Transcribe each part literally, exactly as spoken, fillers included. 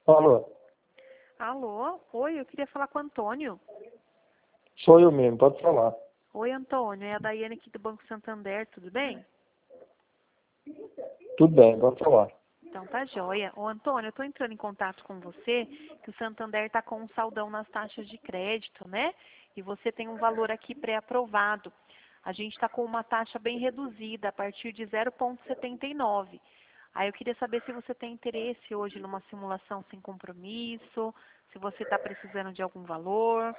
Alô, Alô? Oi, eu queria falar com o Antônio. sou eu mesmo, pode falar. Oi, Antônio, é a Daiane aqui do Banco Santander, tudo bem? Tudo bem, pode falar. Então tá joia. Ô, Antônio, eu tô entrando em contato com você, que o Santander tá com um saldão nas taxas de crédito, né? E você tem um valor aqui pré-aprovado. A gente tá com uma taxa bem reduzida, a partir de zero vírgula setenta e nove. Aí eu queria saber se você tem interesse hoje numa simulação sem compromisso, se você está precisando de algum valor.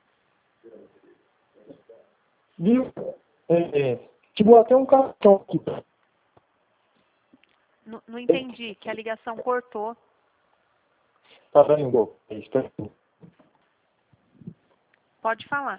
Viu? É, é, chegou até um cartão aqui. Não, não entendi, que a ligação cortou. Tá vendo? É isso, tá vendo? Pode falar.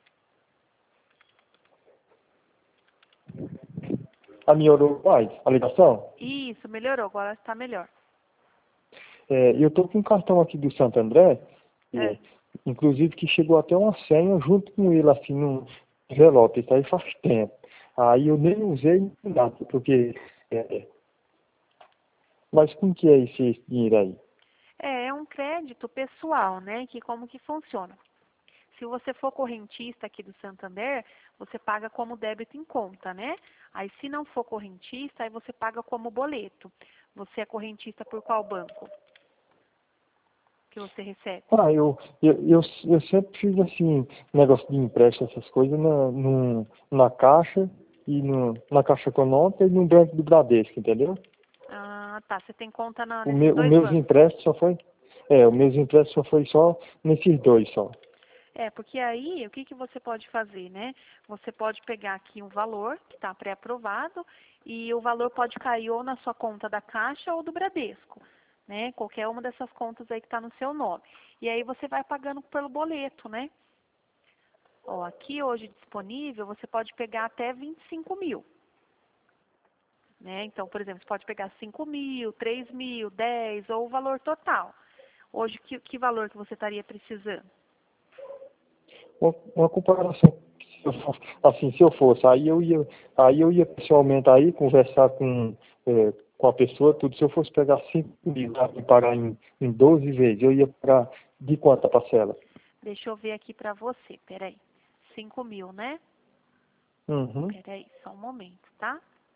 A minha melhorou mais a ligação? Isso, melhorou, agora está melhor. É, eu tô com um cartão aqui do Santo André, É. é, inclusive que chegou até uma senha junto com ele, assim, num envelope, isso aí faz tempo. Aí eu nem usei nada, porque... É, mas com que é esse, esse dinheiro aí? É, é um crédito pessoal, né? Que como que funciona? Se você for correntista aqui do Santander, você paga como débito em conta, né? Aí se não for correntista, aí você paga como boleto. Você é correntista por qual banco que você recebe? Ah, eu, eu, eu, eu sempre fiz assim, negócio de empréstimo, essas coisas, na, no, na Caixa, e no, na Caixa Econômica e no Banco do Bradesco, entendeu? Ah, tá. Você tem conta na, O nesses meu, os dois meus bancos. empréstimos só foi, é, os meus empréstimos só foi só nesses dois só. É, porque aí, o que, que você pode fazer, né? Você pode pegar aqui um valor que está pré-aprovado e o valor pode cair ou na sua conta da Caixa ou do Bradesco, né? Qualquer uma dessas contas aí que está no seu nome. E aí você vai pagando pelo boleto, né? Ó, aqui hoje disponível, você pode pegar até vinte e cinco mil, né? Então, por exemplo, você pode pegar cinco mil, três mil, dez ou o valor total. Hoje, que, que valor que você estaria precisando? Uma, uma comparação, se eu for- assim, se eu fosse, aí eu ia, aí eu ia pessoalmente aí conversar com, é, com a pessoa, tudo, se eu fosse pegar cinco mil tá, e pagar em, em doze vezes, eu ia pagar de quanto a parcela? Deixa eu ver aqui pra você, peraí. Cinco mil, né? Uhum. Peraí, só um momento, tá?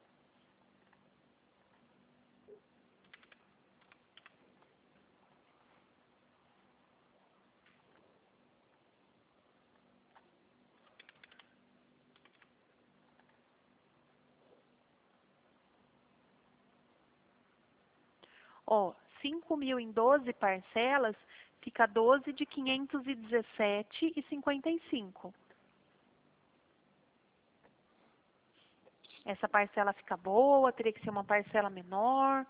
Ó, cinco mil em doze parcelas, fica doze de quinhentos e dezessete e cinquenta e cinco. Essa parcela fica boa, teria que ser uma parcela menor.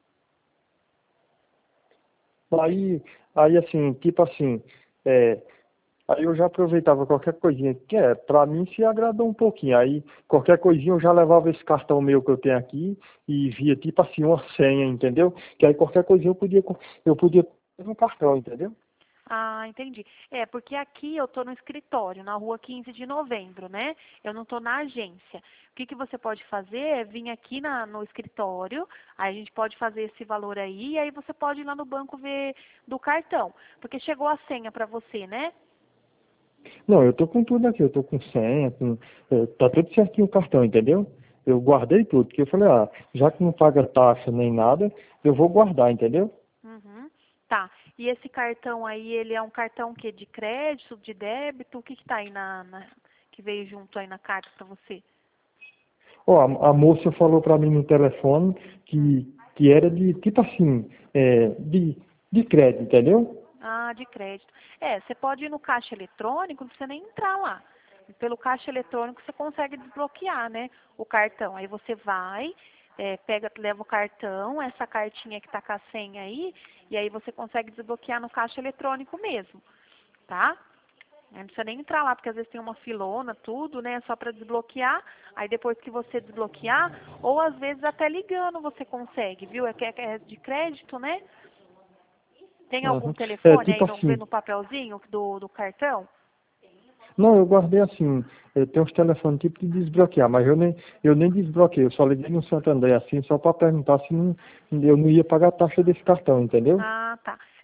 Aí, aí assim, tipo assim, é, aí eu já aproveitava qualquer coisinha, que é, pra mim se agradou um pouquinho. Aí qualquer coisinha eu já levava esse cartão meu que eu tenho aqui e via tipo assim uma senha, entendeu? Que aí qualquer coisinha eu podia, co- eu podia ter no cartão, entendeu? Ah, entendi. É, porque aqui eu estou no escritório, na rua quinze de novembro, né? Eu não estou na agência. O que, que você pode fazer é vir aqui na, no escritório, aí a gente pode fazer esse valor aí, e aí você pode ir lá no banco ver do cartão. Porque chegou a senha para você, né? Não, eu tô com tudo aqui, eu tô com senha, com, é, tá tudo certinho o cartão, entendeu? Eu guardei tudo, porque eu falei, ah, já que não paga taxa nem nada, eu vou guardar, entendeu? Uhum. Tá. E esse cartão aí, ele é um cartão que de crédito, de débito? O que que tá aí na, na- que veio junto aí na carta para você? Ó, a, a moça falou pra mim no telefone Hum. que, que era de, tipo assim, é, de, de crédito, entendeu? Ah, de crédito. É, você pode ir no caixa eletrônico, não precisa nem entrar lá. Pelo caixa eletrônico você consegue desbloquear, né, o cartão. Aí você vai, é, pega, leva o cartão, essa cartinha que tá com a senha aí, e aí você consegue desbloquear no caixa eletrônico mesmo, tá? Não precisa nem entrar lá, porque às vezes tem uma filona, tudo, né? Só para desbloquear. Aí depois que você desbloquear, ou às vezes até ligando você consegue, viu? É que é é de crédito, né? Tem algum Uhum. É, telefone aí tipo no, assim, no papelzinho do, do cartão? não, eu guardei assim, eu tenho uns telefones tipo de desbloquear, mas eu nem, eu nem desbloqueei, eu só liguei no Santo André assim, só para perguntar se não, eu não ia pagar a taxa desse cartão, entendeu? Ah, tá.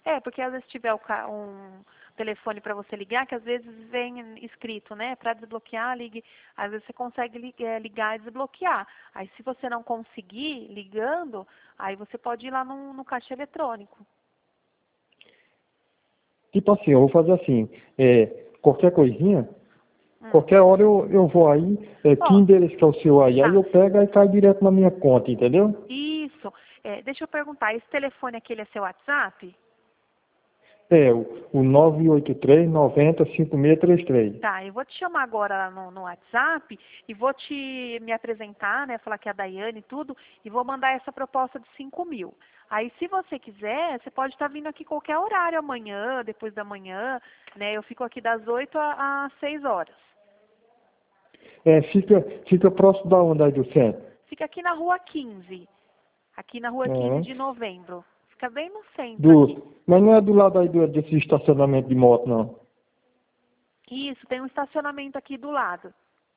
É, porque às vezes tiver o ca- um telefone para você ligar, que às vezes vem escrito, né? Para desbloquear, ligue. Às vezes você consegue li- eh, ligar e desbloquear. Aí se você não conseguir ligando, aí você pode ir lá no, no caixa eletrônico. Tipo assim, eu vou fazer assim, é, qualquer coisinha, Hum. qualquer hora eu, eu vou aí, é, que Ó, endereço que é o seu aí, aí tá. eu pego e cai direto na minha conta, entendeu? Isso. É, deixa eu perguntar, esse telefone aqui ele é seu WhatsApp? É, o, o nove oito três, noventa, cinquenta e seis trinta e três. Tá, eu vou te chamar agora lá no, no WhatsApp e vou te me apresentar, né? Falar que é a Daiane e tudo, e vou mandar essa proposta de cinco mil. Aí, se você quiser, você pode estar vindo aqui qualquer horário, amanhã, depois da manhã, né? Eu fico aqui das oito a- às seis horas. É, fica, fica próximo da onde aí do centro? Fica aqui na rua quinze. Aqui na rua quinze É. de novembro. Fica bem no centro aqui. Do, mas não é do lado aí do, desse estacionamento de moto, não. Isso, tem um estacionamento aqui do lado.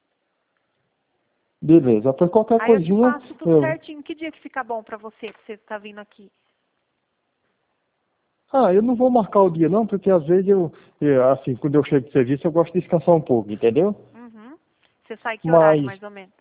Beleza, após qualquer Aí eu te coisinha, passo tudo eu... certinho. Que dia que fica bom pra você, pra você estar vindo aqui? Ah, eu não vou marcar o dia não, porque às vezes eu, eu, assim, quando eu chego de serviço, eu gosto de descansar um pouco, entendeu? Uhum. Você sai que horário, Mas mais ou menos?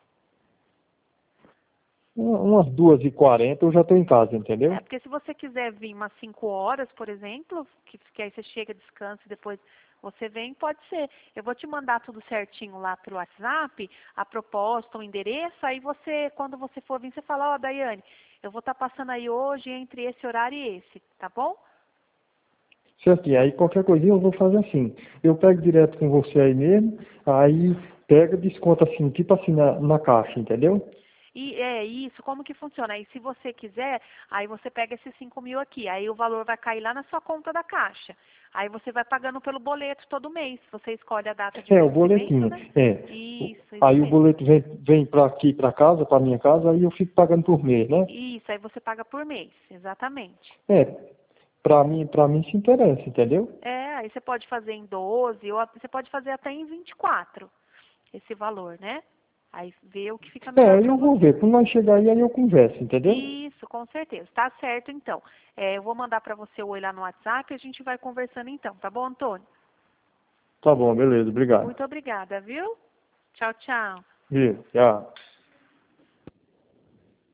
um- umas duas e quarenta eu já estou em casa, entendeu? É, porque se você quiser vir umas cinco horas, por exemplo, que, que aí você chega, descansa e depois você vem, pode ser. Eu vou te mandar tudo certinho lá pelo WhatsApp, a proposta, o endereço, aí você, quando você for vir, você fala, ó, Daiane, eu vou estar passando aí hoje entre esse horário e esse, tá bom? Certinho, aí qualquer coisinha eu vou fazer assim. Eu pego direto com você aí mesmo, aí pega e desconta assim, tipo assim na, na caixa, entendeu? E é isso, como que funciona? Aí se você quiser, aí você pega esses cinco mil aqui, aí o valor vai cair lá na sua conta da caixa. Aí você vai pagando pelo boleto todo mês. Você escolhe a data de É, o vencimento, boletinho, né? é. O- Isso, isso Aí o mesmo. boleto vem, vem para aqui, para casa, para minha casa, aí eu fico pagando por mês, né? Isso, aí você paga por mês, exatamente. É, para mim, para mim se interessa, entendeu? É, aí você pode fazer em doze, ou a- você pode fazer até em vinte e quatro, esse valor, né? Aí vê o que fica É, melhor aí para eu vou você. ver. Quando nós chegar aí, aí eu converso, entendeu? Isso, com certeza. Tá certo, então. É, eu vou mandar para você o oi lá no WhatsApp e a gente vai conversando então, tá bom, Antônio? Tá bom, beleza, obrigado. Muito obrigada, viu? Tchau, tchau. Viu, tchau.